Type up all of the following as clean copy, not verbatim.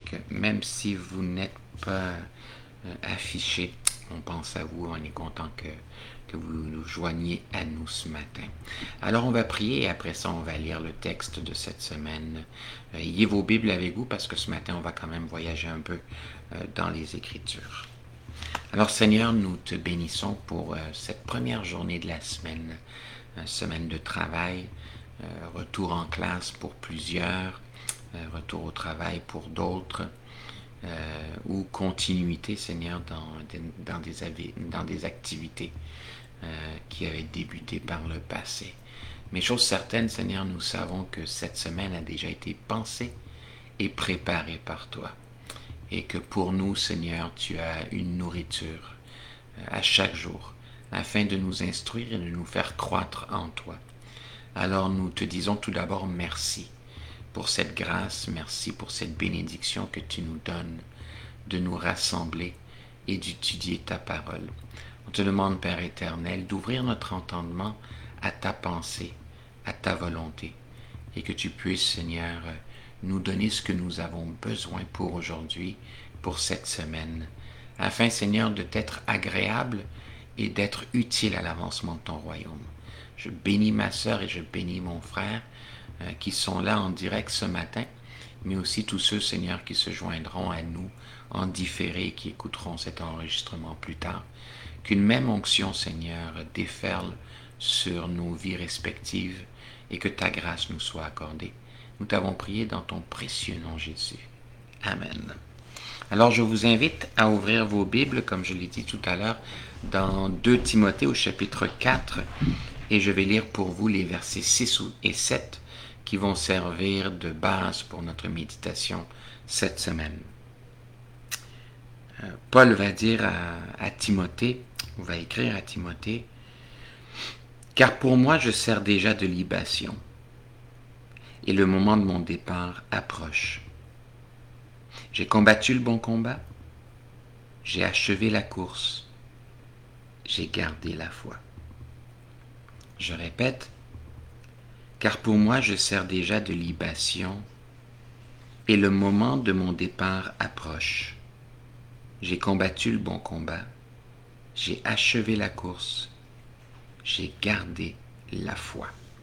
que même si vous n'êtes pas affiché, on pense à vous, on est content que vous nous joigniez à nous ce matin. Alors on va prier et après ça on va lire le texte de cette semaine. Ayez vos Bibles avec vous parce que ce matin on va quand même voyager un peu dans les Écritures. Alors Seigneur, nous te bénissons pour cette première journée de la semaine, semaine de travail, retour en classe pour plusieurs, retour au travail pour d'autres, ou continuité, Seigneur, dans des activités qui avaient débuté par le passé. Mais chose certaine, Seigneur, nous savons que cette semaine a déjà été pensée et préparée par toi. Et que pour nous, Seigneur, tu as une nourriture à chaque jour, afin de nous instruire et de nous faire croître en toi. Alors nous te disons tout d'abord merci pour cette grâce, merci pour cette bénédiction que tu nous donnes de nous rassembler et d'étudier ta parole. On te demande, Père éternel, d'ouvrir notre entendement à ta pensée, à ta volonté, et que tu puisses, Seigneur, nous donner ce que nous avons besoin pour aujourd'hui, pour cette semaine, afin, Seigneur, de t'être agréable et d'être utile à l'avancement de ton royaume. Je bénis ma sœur et je bénis mon frère qui sont là en direct ce matin, mais aussi tous ceux, Seigneur, qui se joindront à nous en différé et qui écouteront cet enregistrement plus tard. Qu'une même onction, Seigneur, déferle sur nos vies respectives et que ta grâce nous soit accordée. Nous t'avons prié dans ton précieux nom, Jésus. Amen. Alors, je vous invite à ouvrir vos Bibles, comme je l'ai dit tout à l'heure, dans 2 Timothée au chapitre 4, et je vais lire pour vous les versets 6 et 7 qui vont servir de base pour notre méditation cette semaine. Paul va dire à Timothée, ou va écrire à Timothée, « Car pour moi je sers déjà de libation, et le moment de mon départ approche. J'ai combattu le bon combat, j'ai achevé la course, j'ai gardé la foi. » Je répète, « Car pour moi je sers déjà de libation, et le moment de mon départ approche. J'ai combattu le bon combat, j'ai achevé la course, j'ai gardé la foi. »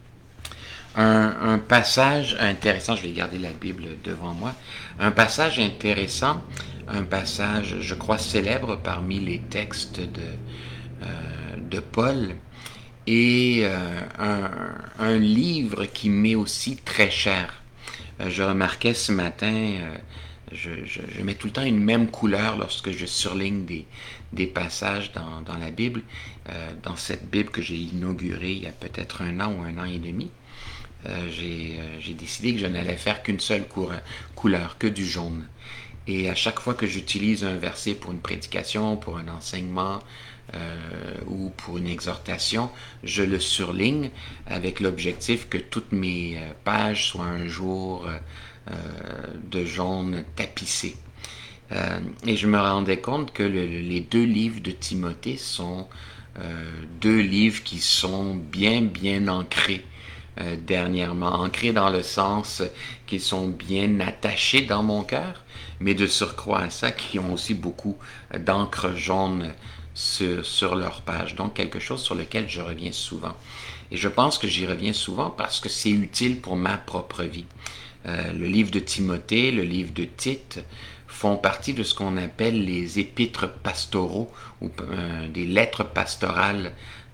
Un passage intéressant, je vais garder la Bible devant moi, un passage intéressant, un passage, je crois, célèbre parmi les textes de Paul, et un livre qui m'est aussi très cher. Je remarquais ce matin, je mets tout le temps une même couleur lorsque je surligne des passages dans la Bible, dans cette Bible que j'ai inaugurée il y a peut-être 1 an ou 1 an et demi. J'ai décidé que je n'allais faire qu'une seule couleur, que du jaune. Et à chaque fois que j'utilise un verset pour une prédication, pour un enseignement ou pour une exhortation, je le surligne avec l'objectif que toutes mes pages soient un jour de jaune tapissé. Et je me rendais compte que les 2 livres de Timothée sont 2 livres qui sont bien ancrés dernièrement, ancrés dans le sens qu'ils sont bien attachés dans mon cœur, mais de surcroît à ça, qui ont aussi beaucoup d'encre jaune sur leur page. Donc quelque chose sur lequel je reviens souvent. Et je pense que j'y reviens souvent parce que c'est utile pour ma propre vie. Le livre de Timothée, le livre de Tite font partie de ce qu'on appelle les épîtres pastoraux ou des lettres pastorales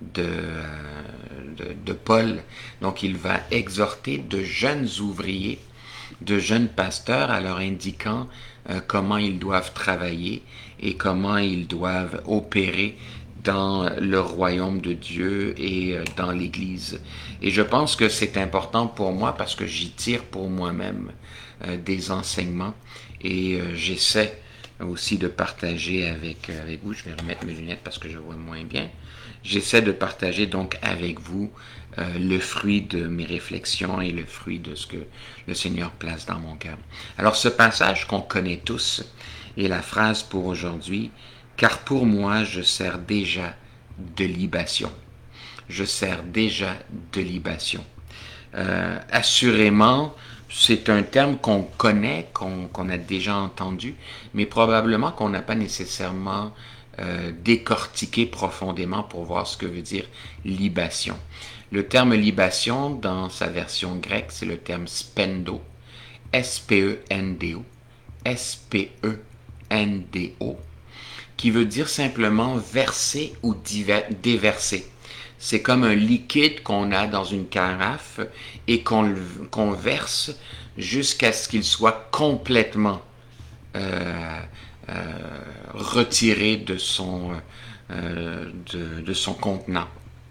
de Paul. Donc il va exhorter de jeunes ouvriers, de jeunes pasteurs, à leur indiquant comment ils doivent travailler et comment ils doivent opérer dans le royaume de Dieu et dans l'Église. Et je pense que c'est important pour moi parce que j'y tire pour moi-même des enseignements et j'essaie aussi de partager avec vous. Je vais remettre mes lunettes parce que je vois moins bien. J'essaie de partager donc avec vous le fruit de mes réflexions et le fruit de ce que le Seigneur place dans mon cœur. Alors ce passage qu'on connaît tous est la phrase pour aujourd'hui, « Car pour moi je sers déjà de libation. » Je sers déjà de libation. Assurément, C'est un terme qu'on connaît, qu'on a déjà entendu, mais probablement qu'on n'a pas nécessairement décortiqué profondément pour voir ce que veut dire libation. Le terme libation, dans sa version grecque, c'est le terme spendo, S-P-E-N-D-O, S-P-E-N-D-O, qui veut dire simplement verser ou déverser. C'est comme un liquide qu'on a dans une carafe et qu'on verse jusqu'à ce qu'il soit complètement euh, retiré de son contenant.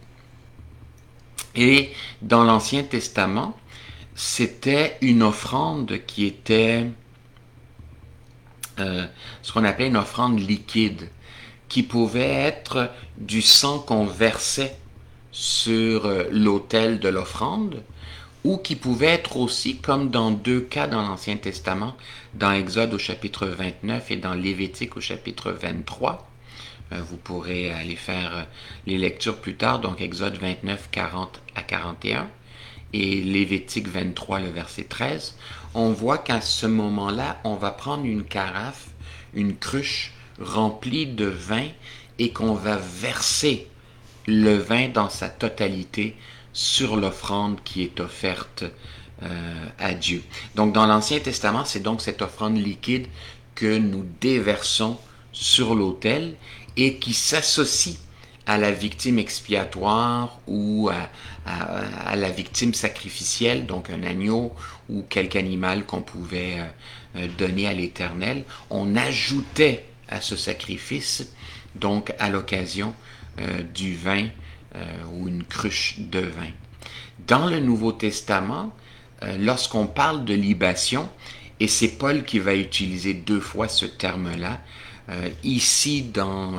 Et dans l'Ancien Testament, c'était une offrande qui était ce qu'on appelait une offrande liquide, qui pouvait être du sang qu'on versait sur l'autel de l'offrande, ou qui pouvait être aussi, comme dans deux cas dans l'Ancien Testament, dans Exode au chapitre 29 et dans Lévitique au chapitre 23. Vous pourrez aller faire les lectures plus tard, donc Exode 29, 40 à 41 et Lévitique 23, le verset 13. On voit qu'à ce moment-là, on va prendre une carafe, une cruche remplie de vin et qu'on va verser le vin dans sa totalité sur l'offrande qui est offerte à Dieu. Donc dans l'Ancien Testament, c'est donc cette offrande liquide que nous déversons sur l'autel et qui s'associe à la victime expiatoire ou à la victime sacrificielle, donc un agneau ou quelque animal qu'on pouvait donner à l'Éternel. On ajoutait à ce sacrifice, donc à l'occasion du vin ou une cruche de vin. Dans le Nouveau Testament, lorsqu'on parle de libation, et c'est Paul qui va utiliser deux fois ce terme-là, ici dans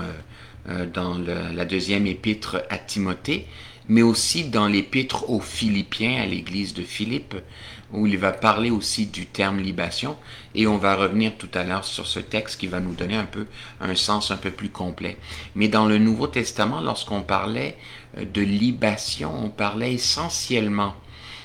la deuxième épître à Timothée, mais aussi dans l'épître aux Philippiens, à l'église de Philippe, où il va parler aussi du terme libation, et on va revenir tout à l'heure sur ce texte qui va nous donner un sens un peu plus complet. Mais dans le Nouveau Testament, lorsqu'on parlait de libation, on parlait essentiellement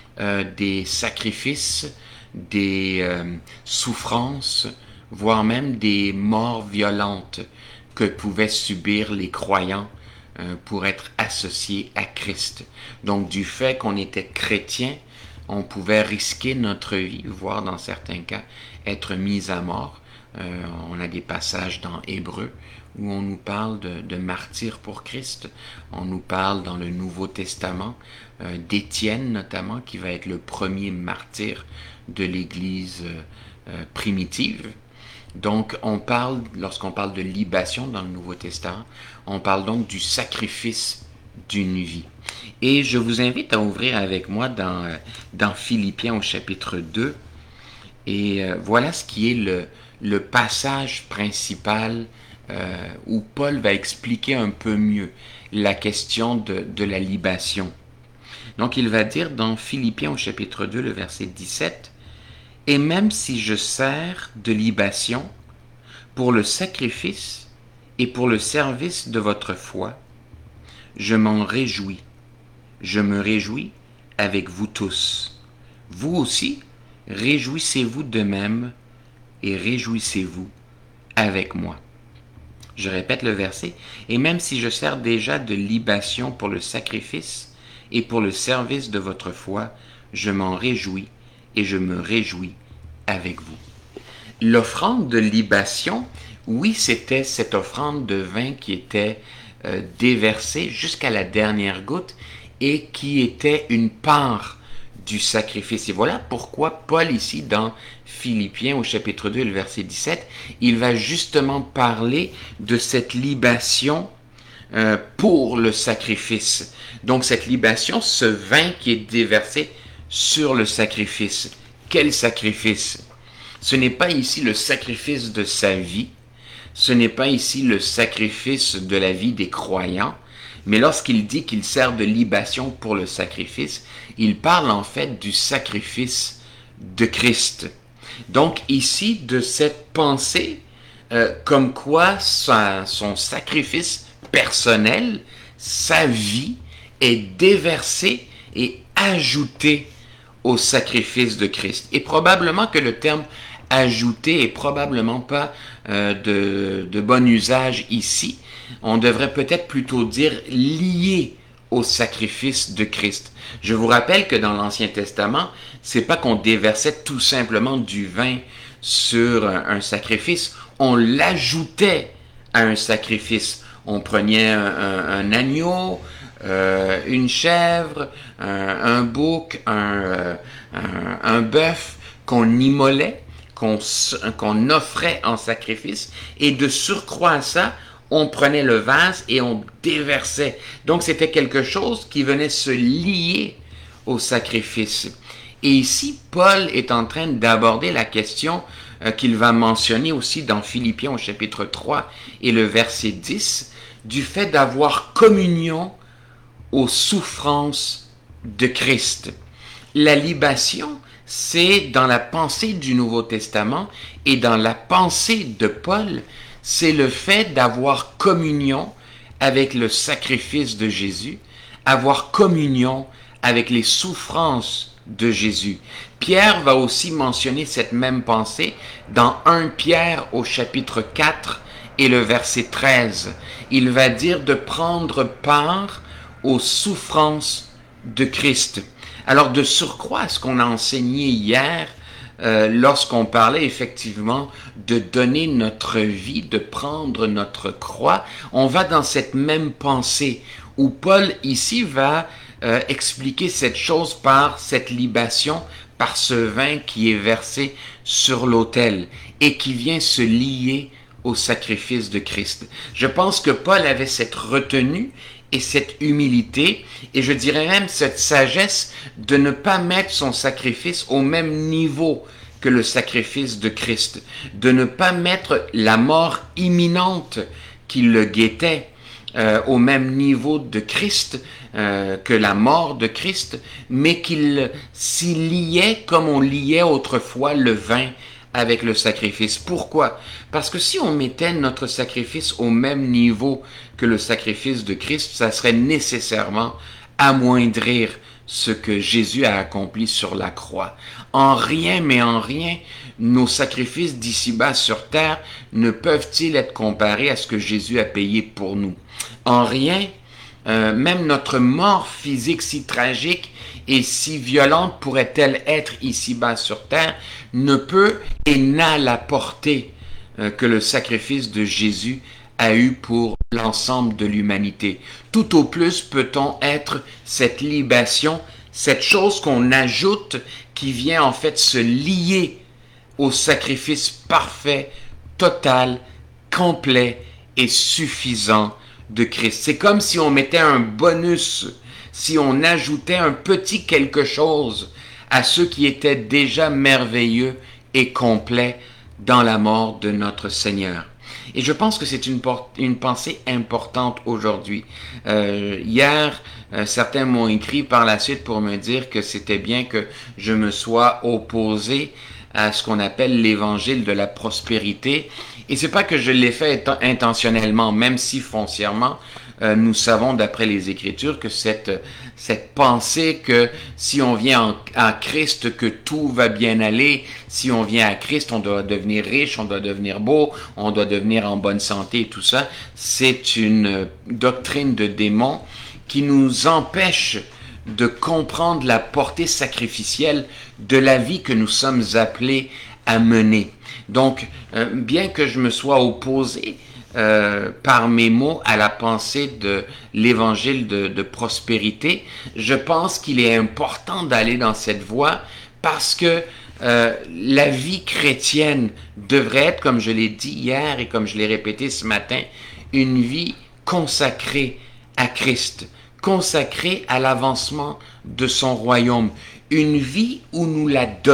des sacrifices, des souffrances, voire même des morts violentes que pouvaient subir les croyants pour être associés à Christ. Donc du fait qu'on était chrétien, on pouvait risquer notre vie, voire dans certains cas être mis à mort. On a des passages dans Hébreux où on nous parle de martyrs pour Christ. On nous parle dans le Nouveau Testament d'Étienne notamment, qui va être le premier martyr de l'Église primitive. Donc, lorsqu'on parle de libation dans le Nouveau Testament, on parle donc du sacrifice d'une vie. Et je vous invite à ouvrir avec moi dans Philippiens au chapitre 2. Et voilà ce qui est le passage principal où Paul va expliquer un peu mieux la question de la libation. Donc, il va dire dans Philippiens au chapitre 2, le verset 17, « Et même si je sers de libation pour le sacrifice et pour le service de votre foi, je m'en réjouis. Je me réjouis avec vous tous. Vous aussi, réjouissez-vous de même et réjouissez-vous avec moi. » Je répète le verset. « Et même si je sers déjà de libation pour le sacrifice et pour le service de votre foi, je m'en réjouis et je me réjouis avec vous. » L'offrande de libation, oui, c'était cette offrande de vin qui était déversée jusqu'à la dernière goutte et qui était une part du sacrifice. Et voilà pourquoi Paul ici dans Philippiens au chapitre 2, le verset 17, il va justement parler de cette libation pour le sacrifice. Donc cette libation, ce vin qui est déversé sur le sacrifice. Quel sacrifice? Ce n'est pas ici le sacrifice de sa vie, ce n'est pas ici le sacrifice de la vie des croyants, mais lorsqu'il dit qu'il sert de libation pour le sacrifice, il parle en fait du sacrifice de Christ. Donc ici, de cette pensée, comme quoi son sacrifice personnel, sa vie, est déversée et ajoutée au sacrifice de Christ. Et probablement que le terme ajouter est probablement pas de bon usage ici. On devrait peut-être plutôt dire lié au sacrifice de Christ. Je vous rappelle que dans l'Ancien Testament, c'est pas qu'on déversait tout simplement du vin sur un sacrifice, on l'ajoutait à un sacrifice. On prenait un agneau, une chèvre, un bouc, un bœuf qu'on immolait, qu'on offrait en sacrifice, et de surcroît à ça, on prenait le vase et on déversait. Donc c'était quelque chose qui venait se lier au sacrifice. Et ici, Paul est en train d'aborder la question qu'il va mentionner aussi dans Philippiens au chapitre 3 et le verset 10, du fait d'avoir communion aux souffrances de Christ. La libation, c'est dans la pensée du Nouveau Testament et dans la pensée de Paul, c'est le fait d'avoir communion avec le sacrifice de Jésus, avoir communion avec les souffrances de Jésus. Pierre va aussi mentionner cette même pensée dans 1 Pierre au chapitre 4 et le verset 13. Il va dire de prendre part aux souffrances de Christ. Alors de surcroît à ce qu'on a enseigné hier, lorsqu'on parlait effectivement de donner notre vie, de prendre notre croix, on va dans cette même pensée où Paul ici va expliquer cette chose par cette libation, par ce vin qui est versé sur l'autel et qui vient se lier au sacrifice de Christ. Je pense que Paul avait cette retenue et cette humilité, et je dirais même cette sagesse de ne pas mettre son sacrifice au même niveau que le sacrifice de Christ, de ne pas mettre la mort imminente qui le guettait au même niveau de Christ, que la mort de Christ, mais qu'il s'y liait comme on liait autrefois le vin avec le sacrifice. Pourquoi? Parce que si on mettait notre sacrifice au même niveau que le sacrifice de Christ, ça serait nécessairement amoindrir ce que Jésus a accompli sur la croix. En rien, mais en rien, nos sacrifices d'ici-bas sur terre ne peuvent-ils être comparés à ce que Jésus a payé pour nous. En rien, même notre mort physique si tragique et si violente pourrait-elle être ici-bas sur terre, ne peut et n'a la portée que le sacrifice de Jésus a eu pour l'ensemble de l'humanité. Tout au plus peut-on être cette libation, cette chose qu'on ajoute qui vient en fait se lier au sacrifice parfait, total, complet et suffisant de Christ. C'est comme si on mettait un bonus, si on ajoutait un petit quelque chose à ce qui était déjà merveilleux et complet dans la mort de notre Seigneur. Et je pense que c'est une pensée importante aujourd'hui. Hier, certains m'ont écrit par la suite pour me dire que c'était bien que je me sois opposé à ce qu'on appelle l'évangile de la prospérité. Et c'est pas que je l'ai fait intentionnellement, même si foncièrement, nous savons d'après les Écritures que cette pensée que si on vient à Christ, que tout va bien aller, si on vient à Christ, on doit devenir riche, on doit devenir beau, on doit devenir en bonne santé et tout ça, c'est une doctrine de démon qui nous empêche de comprendre la portée sacrificielle de la vie que nous sommes appelés à mener. Donc, bien que je me sois opposé par mes mots à la pensée de l'évangile de prospérité, je pense qu'il est important d'aller dans cette voie parce que la vie chrétienne devrait être, comme je l'ai dit hier et comme je l'ai répété ce matin, une vie consacrée à Christ, consacrée à l'avancement de son royaume, une vie où nous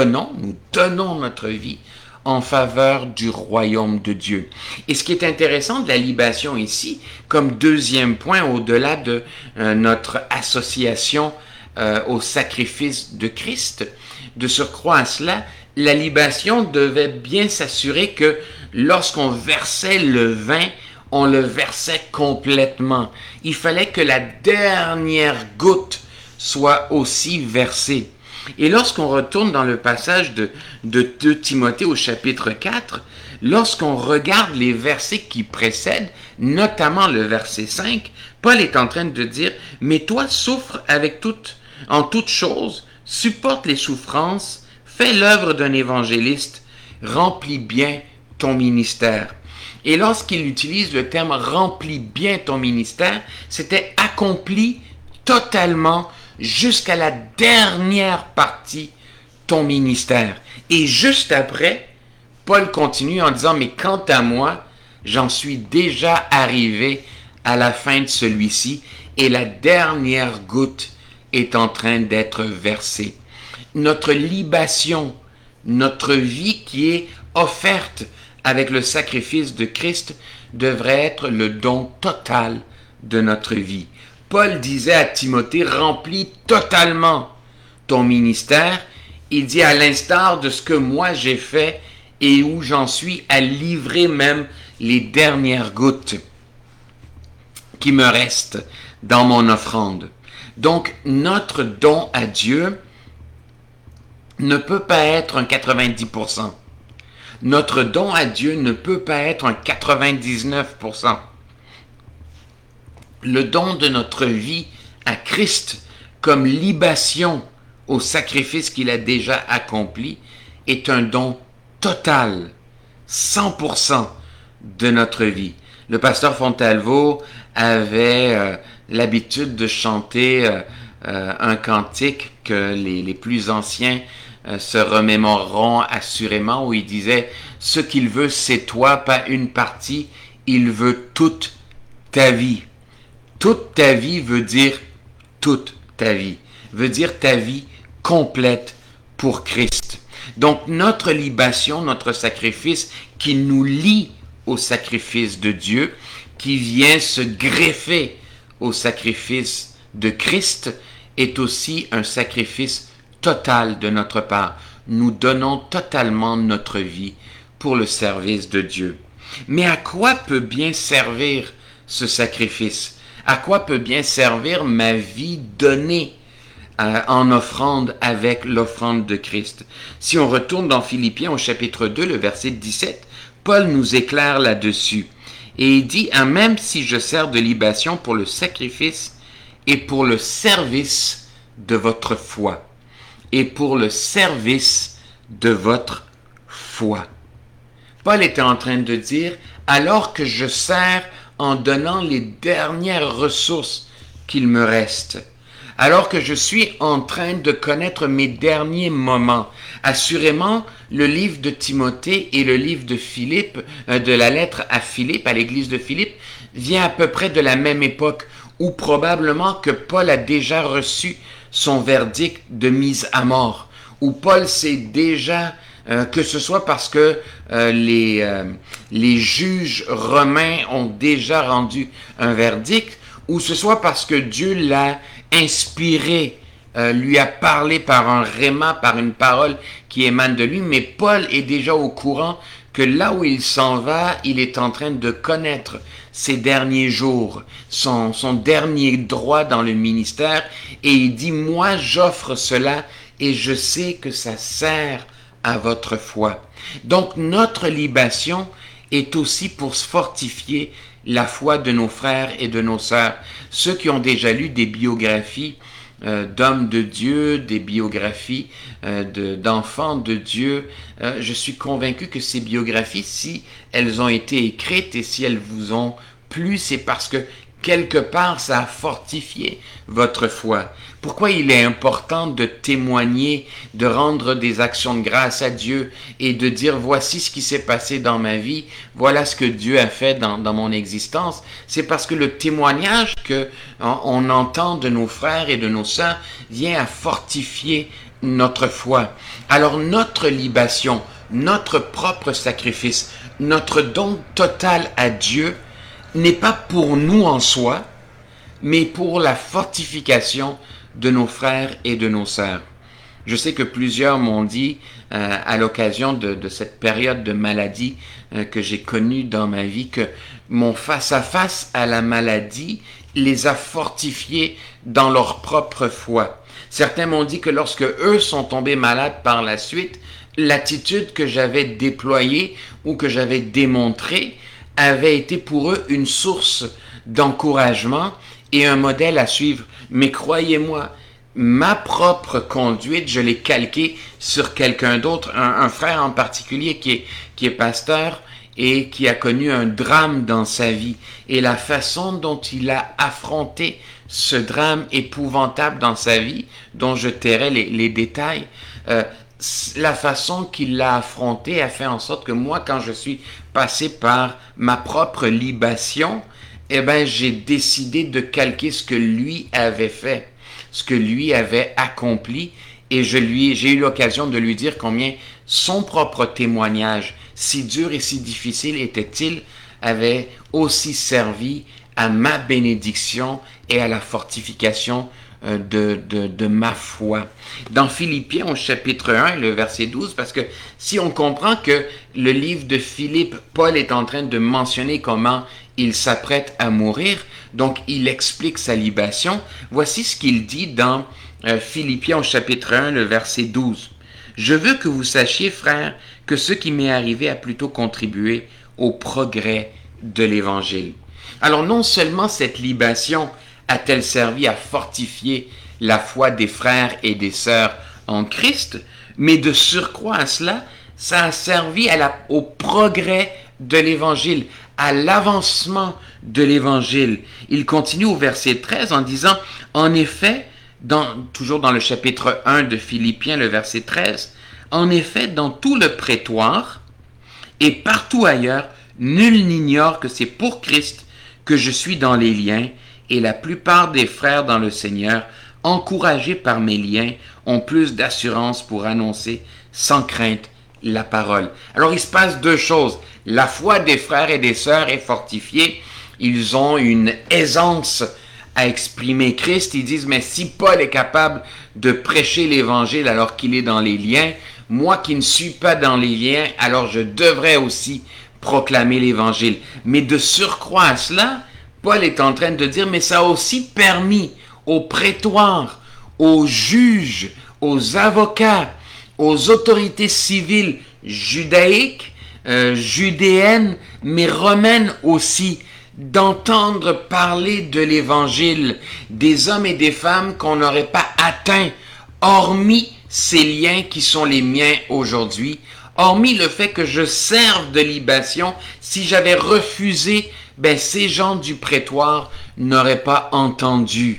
donnons notre vie en faveur du royaume de Dieu. Et ce qui est intéressant de la libation ici, comme deuxième point, au-delà de notre association au sacrifice de Christ, de surcroît à cela, la libation devait bien s'assurer que lorsqu'on versait le vin, on le versait complètement. Il fallait que la dernière goutte soit aussi versée. Et lorsqu'on retourne dans le passage de Timothée au chapitre 4, lorsqu'on regarde les versets qui précèdent, notamment le verset 5, Paul est en train de dire, « Mais toi, souffre en toutes choses, supporte les souffrances, fais l'œuvre d'un évangéliste, remplis bien ton ministère. » Et lorsqu'il utilise le terme « remplis bien ton ministère », c'était accompli totalement jusqu'à la dernière partie ton ministère. Et juste après, Paul continue en disant, mais quant à moi, j'en suis déjà arrivé à la fin de celui-ci et la dernière goutte est en train d'être versée. Notre libation, notre vie qui est offerte avec le sacrifice de Christ devrait être le don total de notre vie. Paul disait à Timothée, remplis totalement ton ministère. Il dit à l'instar de ce que moi j'ai fait et où j'en suis à livrer même les dernières gouttes qui me restent dans mon offrande. Donc, notre don à Dieu ne peut pas être un 90%. Notre don à Dieu ne peut pas être un 99%. Le don de notre vie à Christ comme libation au sacrifice qu'il a déjà accompli est un don total, 100% de notre vie. Le pasteur Fontalvo avait l'habitude de chanter un cantique que les plus anciens se remémoreront assurément, où il disait « Ce qu'il veut, c'est toi, pas une partie, il veut toute ta vie. » Toute ta vie veut dire toute ta vie, veut dire ta vie complète pour Christ. Donc notre libation, notre sacrifice qui nous lie au sacrifice de Dieu, qui vient se greffer au sacrifice de Christ, est aussi un sacrifice total de notre part. Nous donnons totalement notre vie pour le service de Dieu. Mais à quoi peut bien servir ce sacrifice? À quoi peut bien servir ma vie donnée en offrande avec l'offrande de Christ? Si on retourne dans Philippiens au chapitre 2, le verset 17, Paul nous éclaire là-dessus. Et il dit, ah, même si je sers de libation pour le sacrifice et pour le service de votre foi. Et pour le service de votre foi. Paul était en train de dire, alors que je sers en donnant les dernières ressources qu'il me reste, alors que je suis en train de connaître mes derniers moments. Assurément, le livre de Timothée et le livre de Philippe, de la lettre à Philippe, à l'église de Philippe, vient à peu près de la même époque, où probablement que Paul a déjà reçu son verdict de mise à mort, où Paul sait déjà que ce soit parce que les juges romains ont déjà rendu un verdict, ou ce soit parce que Dieu l'a inspiré, lui a parlé par un rhéma, par une parole qui émane de lui, mais Paul est déjà au courant que là où il s'en va, il est en train de connaître ses derniers jours, son dernier droit dans le ministère, et il dit, moi j'offre cela et je sais que ça sert à votre foi. Donc notre libation est aussi pour fortifier la foi de nos frères et de nos sœurs. Ceux qui ont déjà lu des biographies d'hommes de Dieu, des biographies d'enfants de Dieu, je suis convaincu que ces biographies, si elles ont été écrites et si elles vous ont plu, c'est parce que quelque part, ça a fortifié votre foi. Pourquoi il est important de témoigner, de rendre des actions de grâce à Dieu et de dire voici ce qui s'est passé dans ma vie, voilà ce que Dieu a fait dans mon existence. C'est parce que le témoignage que on entend de nos frères et de nos sœurs vient à fortifier notre foi. Alors notre libation, notre propre sacrifice, notre don total à Dieu n'est pas pour nous en soi, mais pour la fortification de nos frères et de nos sœurs. Je sais que plusieurs m'ont dit, à l'occasion de cette période de maladie que j'ai connue dans ma vie, que mon face-à-face à la maladie les a fortifiés dans leur propre foi. Certains m'ont dit que lorsque eux sont tombés malades par la suite, l'attitude que j'avais déployée ou que j'avais démontrée avait été pour eux une source d'encouragement et un modèle à suivre. Mais croyez-moi, ma propre conduite, je l'ai calquée sur quelqu'un d'autre, un frère en particulier qui est pasteur et qui a connu un drame dans sa vie. Et la façon dont il a affronté ce drame épouvantable dans sa vie, dont je tairai les détails, la façon qu'il l'a affronté a fait en sorte que moi, quand je suis passé par ma propre libation, eh ben, j'ai décidé de calquer ce que lui avait fait, ce que lui avait accompli, et j'ai eu l'occasion de lui dire combien son propre témoignage, si dur et si difficile était-il, avait aussi servi à ma bénédiction et à la fortification de ma foi. Dans Philippiens au chapitre 1, le verset 12, parce que si on comprend que le livre de Philippe, Paul est en train de mentionner comment il s'apprête à mourir, donc il explique sa libation. Voici ce qu'il dit dans Philippiens au chapitre 1, le verset 12. « Je veux que vous sachiez, frères, que ce qui m'est arrivé a plutôt contribué au progrès de l'Évangile. » Alors non seulement cette libation a-t-elle servi à fortifier la foi des frères et des sœurs en Christ, mais de surcroît à cela, ça a servi au progrès de l'Évangile, à l'avancement de l'Évangile. Il continue au verset 13 en disant, en effet, toujours dans le chapitre 1 de Philippiens, le verset 13, en effet, dans tout le prétoire et partout ailleurs, nul n'ignore que c'est pour Christ que je suis dans les liens, et la plupart des frères dans le Seigneur, encouragés par mes liens, ont plus d'assurance pour annoncer sans crainte la parole. Alors il se passe deux choses. La foi des frères et des sœurs est fortifiée. Ils ont une aisance à exprimer Christ. Ils disent, mais si Paul est capable de prêcher l'Évangile alors qu'il est dans les liens, moi qui ne suis pas dans les liens, alors je devrais aussi proclamer l'Évangile. Mais de surcroît à cela, Paul est en train de dire, mais ça a aussi permis aux prétoires, aux juges, aux avocats, aux autorités civiles judaïques, judéennes, mais romaines aussi, d'entendre parler de l'Évangile, des hommes et des femmes qu'on n'aurait pas atteints, hormis ces liens qui sont les miens aujourd'hui, hormis le fait que je serve de libation. Si j'avais refusé, ces gens du prétoire n'auraient pas entendu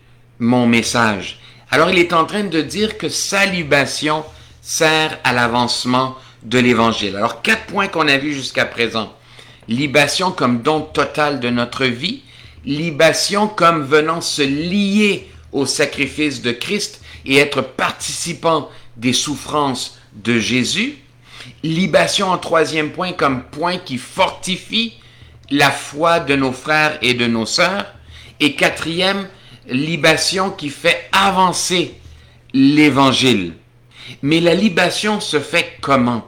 mon message. Alors il est en train de dire que sa libation sert à l'avancement de l'Évangile. Alors 4 points qu'on a vus jusqu'à présent. Libation comme don total de notre vie, libation comme venant se lier au sacrifice de Christ et être participant des souffrances de Jésus, libation en 3e point comme point qui fortifie la foi de nos frères et de nos sœurs, et 4e, libation qui fait avancer l'Évangile. Mais la libation se fait comment?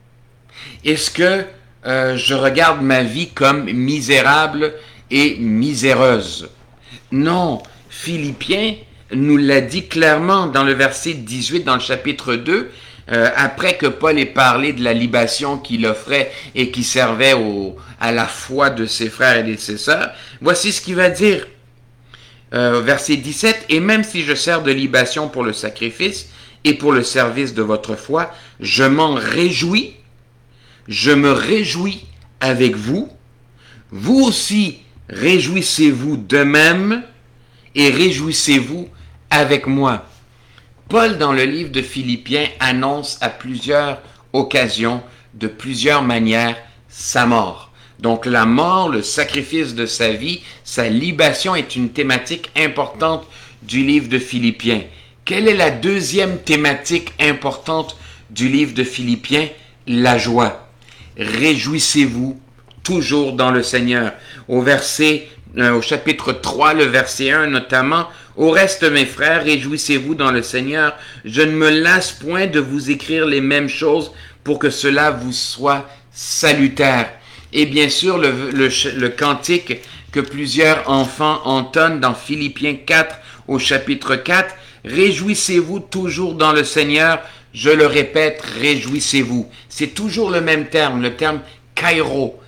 Est-ce que je regarde ma vie comme misérable et miséreuse? Non, Philippiens nous l'a dit clairement dans le verset 18, dans le chapitre 2, après que Paul ait parlé de la libation qu'il offrait et qui servait à la foi de ses frères et de ses sœurs. Voici ce qu'il va dire. Verset 17, « Et même si je sers de libation pour le sacrifice et pour le service de votre foi, je m'en réjouis, je me réjouis avec vous. Vous aussi, réjouissez-vous de même et réjouissez-vous avec moi. » Paul, dans le livre de Philippiens, annonce à plusieurs occasions, de plusieurs manières, sa mort. Donc la mort, le sacrifice de sa vie, sa libation est une thématique importante du livre de Philippiens. Quelle est la deuxième thématique importante du livre de Philippiens? La joie. Réjouissez-vous toujours dans le Seigneur. Au chapitre 3, le verset 1 notamment, « Au reste, mes frères, réjouissez-vous dans le Seigneur. Je ne me lasse point de vous écrire les mêmes choses pour que cela vous soit salutaire. » Et bien sûr, le cantique que plusieurs enfants entonnent dans Philippiens 4 au chapitre 4. Réjouissez-vous toujours dans le Seigneur. Je le répète, réjouissez-vous. C'est toujours le même terme, le terme chairo.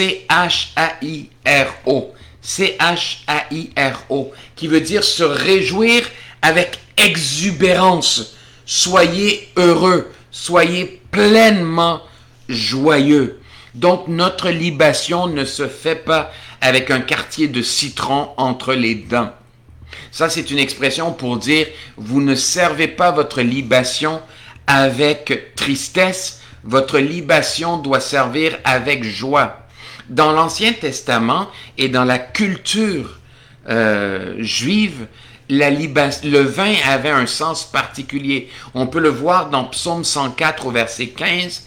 C-H-A-I-R-O. C-H-A-I-R-O. Qui veut dire se réjouir avec exubérance. Soyez heureux. Soyez pleinement joyeux. Donc notre libation ne se fait pas avec un quartier de citron entre les dents. Ça, c'est une expression pour dire, vous ne servez pas votre libation avec tristesse, votre libation doit servir avec joie. Dans l'Ancien Testament et dans la culture juive, le vin avait un sens particulier. On peut le voir dans Psaume 104 au verset 15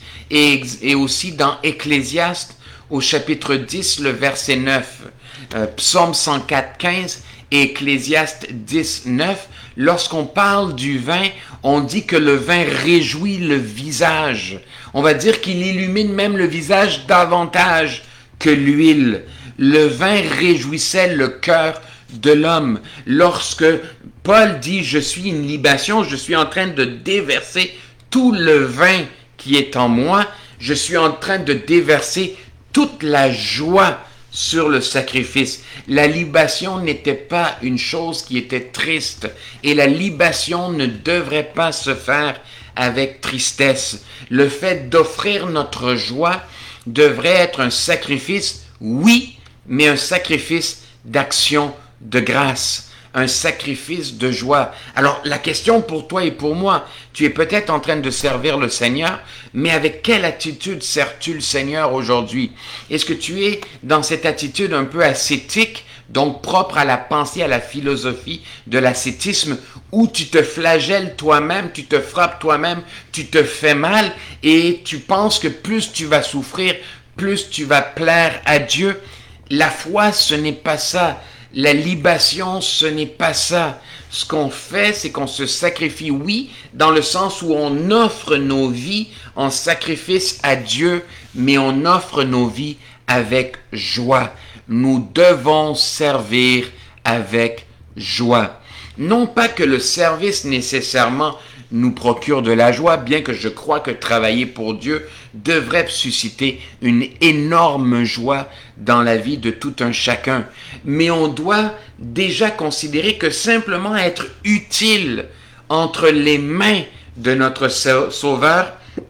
et aussi dans Ecclésiaste au chapitre 10, le verset 9. Psaume 104, 15 et Ecclésiaste 10, 9. Lorsqu'on parle du vin, on dit que le vin réjouit le visage. On va dire qu'il illumine même le visage davantage que l'huile. Le vin réjouissait le cœur de l'homme. Lorsque Paul dit « Je suis une libation, je suis en train de déverser tout le vin qui est en moi, je suis en train de déverser toute la joie sur le sacrifice. » La libation n'était pas une chose qui était triste et la libation ne devrait pas se faire avec tristesse. Le fait d'offrir notre joie devrait être un sacrifice, oui, mais un sacrifice d'action de grâce, un sacrifice de joie. Alors, la question pour toi et pour moi, tu es peut-être en train de servir le Seigneur, mais avec quelle attitude sers-tu le Seigneur aujourd'hui? Est-ce que tu es dans cette attitude un peu ascétique, donc propre à la pensée, à la philosophie de l'ascétisme, où tu te flagelles toi-même, tu te frappes toi-même, tu te fais mal, et tu penses que plus tu vas souffrir, plus tu vas plaire à Dieu? La foi, ce n'est pas ça. La libation, ce n'est pas ça. Ce qu'on fait, c'est qu'on se sacrifie, oui, dans le sens où on offre nos vies en sacrifice à Dieu, mais on offre nos vies avec joie. Nous devons servir avec joie. Non pas que le service nécessairement nous procure de la joie, bien que je crois que travailler pour Dieu devrait susciter une énorme joie dans la vie de tout un chacun. Mais on doit déjà considérer que simplement être utile entre les mains de notre Sauveur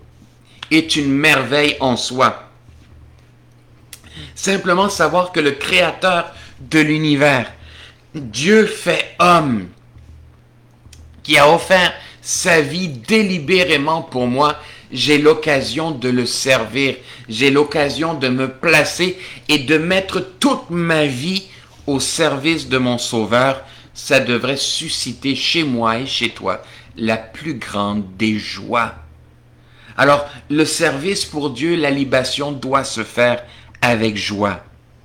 est une merveille en soi. Simplement savoir que le Créateur de l'univers, Dieu fait homme, qui a offert sa vie délibérément pour moi, j'ai l'occasion de le servir, j'ai l'occasion de me placer et de mettre toute ma vie au service de mon Sauveur. Ça devrait susciter chez moi et chez toi la plus grande des joies. Alors, le service pour Dieu, la libation doit se faire avec joie.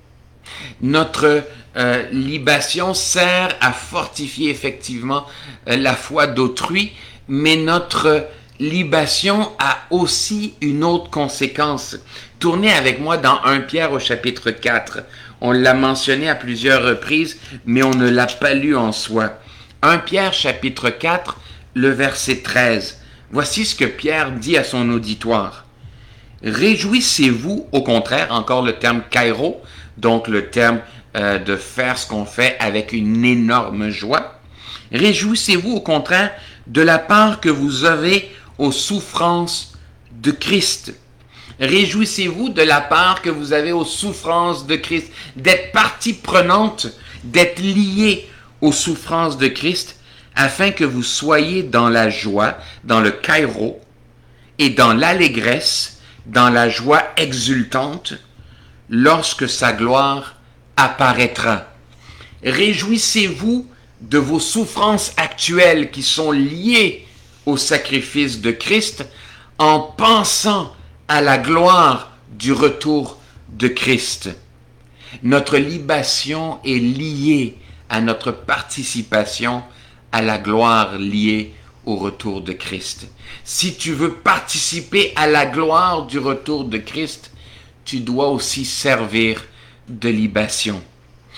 Notre libation sert à fortifier effectivement la foi d'autrui, mais notre libation a aussi une autre conséquence. Tournez avec moi dans 1 Pierre au chapitre 4. On l'a mentionné à plusieurs reprises, mais on ne l'a pas lu en soi. 1 Pierre chapitre 4, le verset 13. Voici ce que Pierre dit à son auditoire. Réjouissez-vous, au contraire, encore le terme chairo, donc le terme de faire ce qu'on fait avec une énorme joie. Réjouissez-vous, au contraire, de la part que vous avez aux souffrances de Christ. Réjouissez-vous de la part que vous avez aux souffrances de Christ, d'être partie prenante, d'être lié aux souffrances de Christ, afin que vous soyez dans la joie, dans le chairo, et dans l'allégresse, dans la joie exultante, lorsque sa gloire apparaîtra. Réjouissez-vous de vos souffrances actuelles qui sont liées au sacrifice de Christ en pensant à la gloire du retour de Christ. Notre libation est liée à notre participation à la gloire liée au retour de Christ. Si tu veux participer à la gloire du retour de Christ, tu dois aussi servir de libation.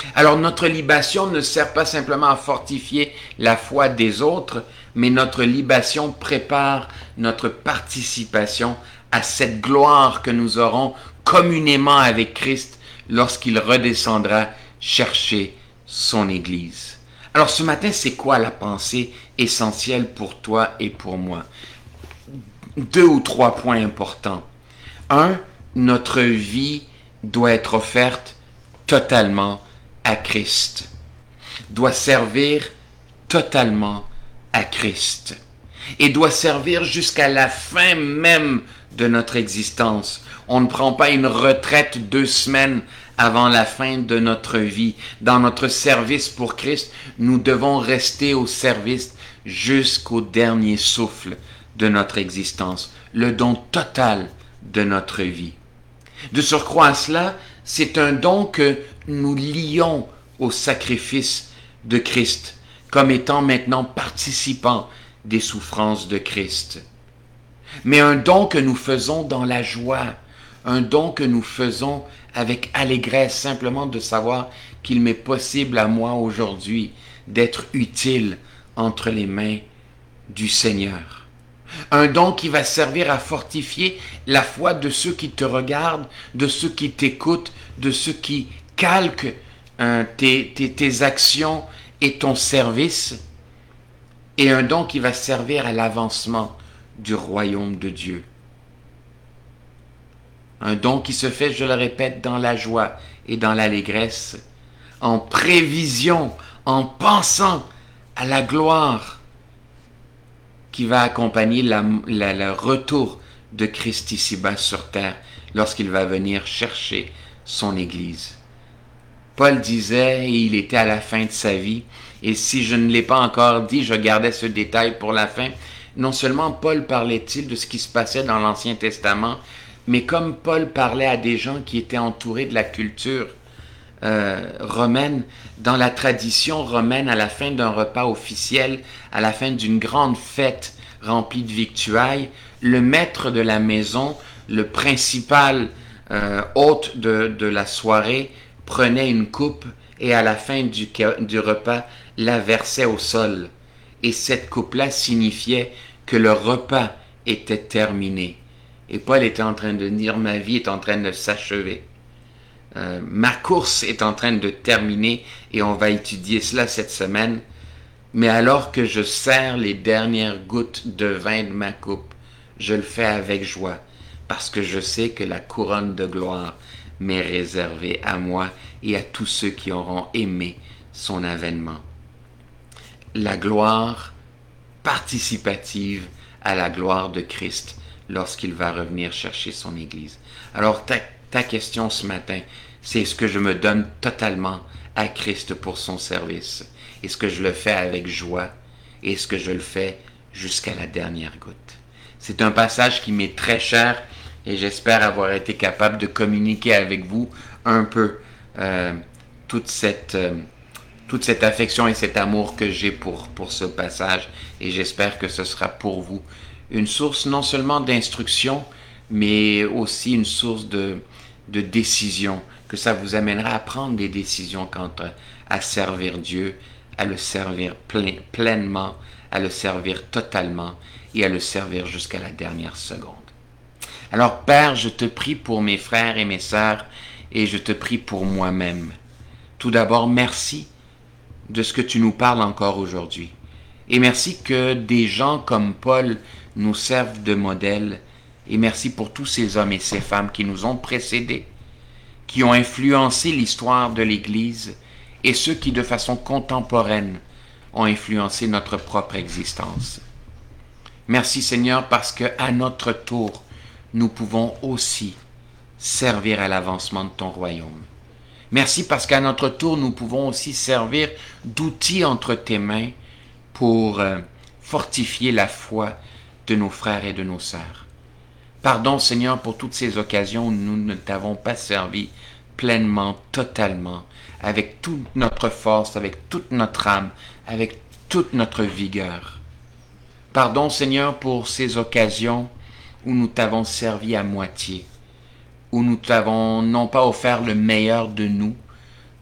Alors notre libation ne sert pas simplement à fortifier la foi des autres, mais notre libation prépare notre participation à cette gloire que nous aurons communément avec Christ lorsqu'il redescendra chercher son Église. Alors ce matin, c'est quoi la pensée essentielle pour toi et pour moi? 2 ou 3 points importants. 1, notre vie doit être offerte totalement à Christ, doit servir totalement à Christ et doit servir jusqu'à la fin même de notre existence. On ne prend pas une retraite 2 semaines avant la fin de notre vie. Dans notre service pour Christ, nous devons rester au service jusqu'au dernier souffle de notre existence, le don total de notre vie. De surcroît à cela, c'est un don que nous lions au sacrifice de Christ, comme étant maintenant participants des souffrances de Christ. Mais un don que nous faisons dans la joie, un don que nous faisons avec allégresse, simplement de savoir qu'il m'est possible à moi aujourd'hui d'être utile entre les mains du Seigneur. Un don qui va servir à fortifier la foi de ceux qui te regardent, de ceux qui t'écoutent, de ceux qui calquent tes actions et ton service. Et un don qui va servir à l'avancement du royaume de Dieu. Un don qui se fait, je le répète, dans la joie et dans l'allégresse, en prévision, en pensant à la gloire qui va accompagner le retour de Christ ici-bas sur terre lorsqu'il va venir chercher son Église. Paul disait, et il était à la fin de sa vie, et si je ne l'ai pas encore dit, je gardais ce détail pour la fin, non seulement Paul parlait-il de ce qui se passait dans l'Ancien Testament, mais comme Paul parlait à des gens qui étaient entourés de la culture romaine, dans la tradition romaine, à la fin d'un repas officiel, à la fin d'une grande fête remplie de victuailles, le maître de la maison, le principal hôte de la soirée, prenait une coupe et à la fin du repas la versait au sol. Et cette coupe-là signifiait que le repas était terminé. Et Paul était en train de dire, ma vie est en train de s'achever. Ma course est en train de terminer et on va étudier cela cette semaine. Mais alors que je serre les dernières gouttes de vin de ma coupe, je le fais avec joie parce que je sais que la couronne de gloire m'est réservée à moi et à tous ceux qui auront aimé son avènement. La gloire participative à la gloire de Christ lorsqu'il va revenir chercher son Église. Alors ta question ce matin, c'est est-ce que je me donne totalement à Christ pour son service? Est-ce que je le fais avec joie? Est-ce que je le fais jusqu'à la dernière goutte? C'est un passage qui m'est très cher et j'espère avoir été capable de communiquer avec vous un peu toute cette affection et cet amour que j'ai pour ce passage et j'espère que ce sera pour vous une source non seulement d'instruction mais aussi une source de décision, que ça vous amènera à prendre des décisions quant à servir Dieu, à le servir pleinement, à le servir totalement et à le servir jusqu'à la dernière seconde. Alors Père, je te prie pour mes frères et mes sœurs et je te prie pour moi-même. Tout d'abord, merci de ce que tu nous parles encore aujourd'hui. Et merci que des gens comme Paul nous servent de modèle. Et merci pour tous ces hommes et ces femmes qui nous ont précédés, qui ont influencé l'histoire de l'Église et ceux qui, de façon contemporaine, ont influencé notre propre existence. Merci Seigneur parce qu'à notre tour, nous pouvons aussi servir à l'avancement de ton royaume. Merci parce qu'à notre tour, nous pouvons aussi servir d'outils entre tes mains pour fortifier la foi de nos frères et de nos sœurs. Pardon Seigneur pour toutes ces occasions où nous ne t'avons pas servi pleinement, totalement, avec toute notre force, avec toute notre âme, avec toute notre vigueur. Pardon Seigneur pour ces occasions où nous t'avons servi à moitié, où nous t'avons non pas offert le meilleur de nous,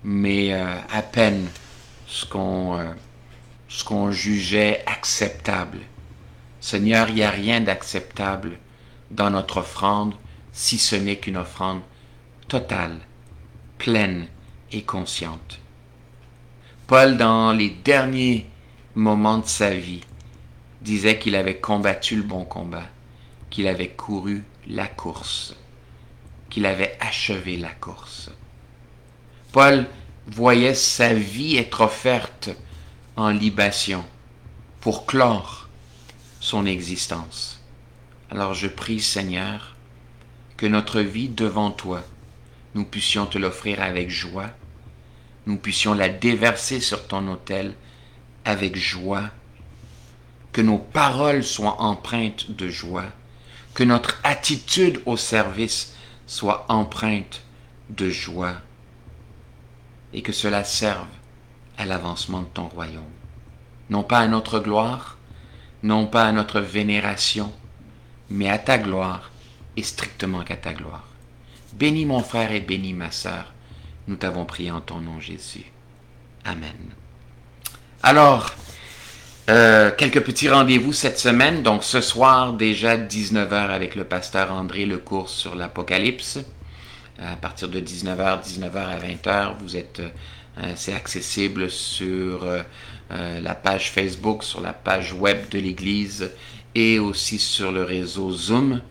mais à peine ce qu'on jugeait acceptable. Seigneur, il n'y a rien d'acceptable dans notre offrande, si ce n'est qu'une offrande totale, pleine et consciente. Paul, dans les derniers moments de sa vie, disait qu'il avait combattu le bon combat, qu'il avait couru la course, qu'il avait achevé la course. Paul voyait sa vie être offerte en libation pour clore son existence. Alors je prie, Seigneur, que notre vie devant toi, nous puissions te l'offrir avec joie, nous puissions la déverser sur ton autel avec joie, que nos paroles soient empreintes de joie, que notre attitude au service soit empreinte de joie, et que cela serve à l'avancement de ton royaume. Non pas à notre gloire, non pas à notre vénération, mais à ta gloire et strictement qu'à ta gloire. Bénis mon frère et bénis ma sœur. Nous t'avons prié en ton nom, Jésus. Amen. Alors, quelques petits rendez-vous cette semaine. Donc, ce soir, déjà 19h avec le pasteur André, le cours sur l'Apocalypse. À partir de 19h, 19h à 20h, c'est accessible sur la page Facebook, sur la page web de l'Église et aussi sur le réseau Zoom.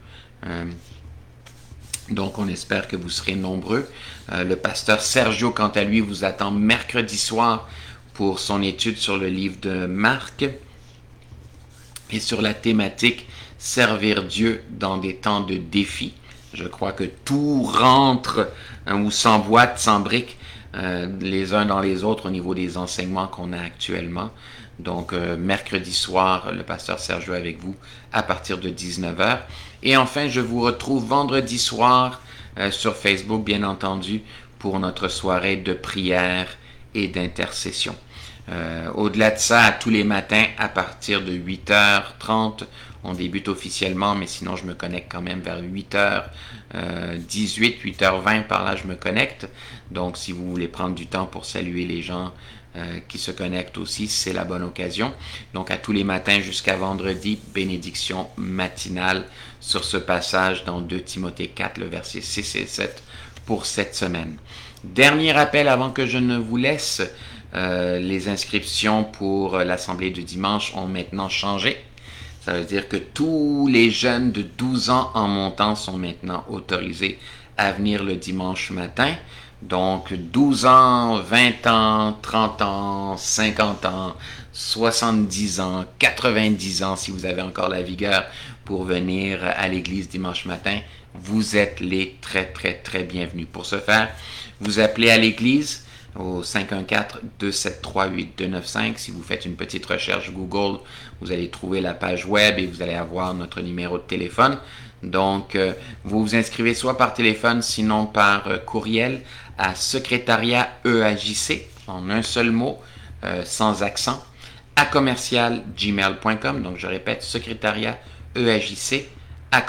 Donc, on espère que vous serez nombreux. Le pasteur Sergio, quant à lui, vous attend mercredi soir pour son étude sur le livre de Marc et sur la thématique « Servir Dieu dans des temps de défi ». Je crois que tout rentre ou s'emboîte, s'embrique les uns dans les autres au niveau des enseignements qu'on a actuellement. Donc, mercredi soir, le pasteur Sergio avec vous à partir de 19h. Et enfin, je vous retrouve vendredi soir sur Facebook, bien entendu, pour notre soirée de prière et d'intercession. Au-delà de ça, tous les matins, à partir de 8h30, on débute officiellement, mais sinon je me connecte quand même vers 8h18, 8h20, par là je me connecte. Donc si vous voulez prendre du temps pour saluer les gens qui se connectent aussi, c'est la bonne occasion. Donc à tous les matins jusqu'à vendredi, bénédiction matinale sur ce passage dans 2 Timothée 4, le verset 6 et 7 pour cette semaine. Dernier rappel avant que je ne vous laisse, les inscriptions pour l'assemblée de dimanche ont maintenant changé. Ça veut dire que tous les jeunes de 12 ans en montant sont maintenant autorisés à venir le dimanche matin. Donc 12 ans, 20 ans, 30 ans, 50 ans, 70 ans, 90 ans, si vous avez encore la vigueur pour venir à l'église dimanche matin, vous êtes les très très très bienvenus. Pour ce faire, vous appelez à l'église au 514-273-8295. Si vous faites une petite recherche Google, vous allez trouver la page web et vous allez avoir notre numéro de téléphone. Donc, vous vous inscrivez soit par téléphone, sinon par courriel à secrétariat EAJC, en un seul mot, sans accent, à commercial@gmail.com. Donc, je répète, secrétariat EAJC à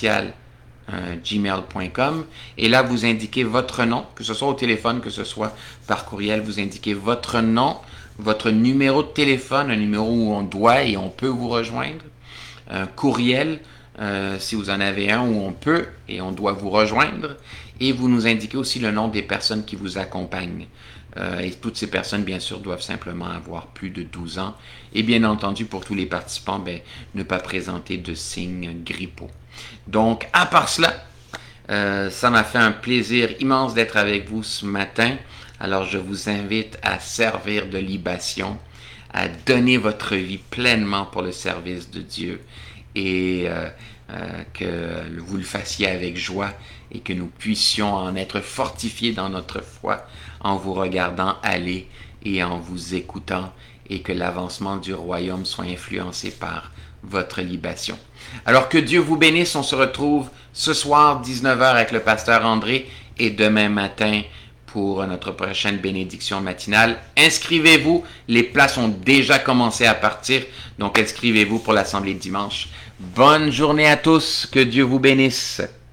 commercial@gmail.com. Et là, vous indiquez votre nom, que ce soit au téléphone, que ce soit par courriel, vous indiquez votre nom, votre numéro de téléphone, un numéro où on doit et on peut vous rejoindre, un courriel, si vous en avez un où on peut et on doit vous rejoindre, et vous nous indiquez aussi le nom des personnes qui vous accompagnent. Et toutes ces personnes, bien sûr, doivent simplement avoir plus de 12 ans. Et bien entendu, pour tous les participants, ne pas présenter de signes grippaux. Donc, à part cela, ça m'a fait un plaisir immense d'être avec vous ce matin. Alors, je vous invite à servir de libation, à donner votre vie pleinement pour le service de Dieu et que vous le fassiez avec joie et que nous puissions en être fortifiés dans notre foi en vous regardant aller et en vous écoutant et que l'avancement du royaume soit influencé par votre libation. Alors que Dieu vous bénisse, on se retrouve ce soir 19h avec le pasteur André et demain matin pour notre prochaine bénédiction matinale. Inscrivez-vous, les places ont déjà commencé à partir, donc inscrivez-vous pour l'assemblée de dimanche. Bonne journée à tous, que Dieu vous bénisse.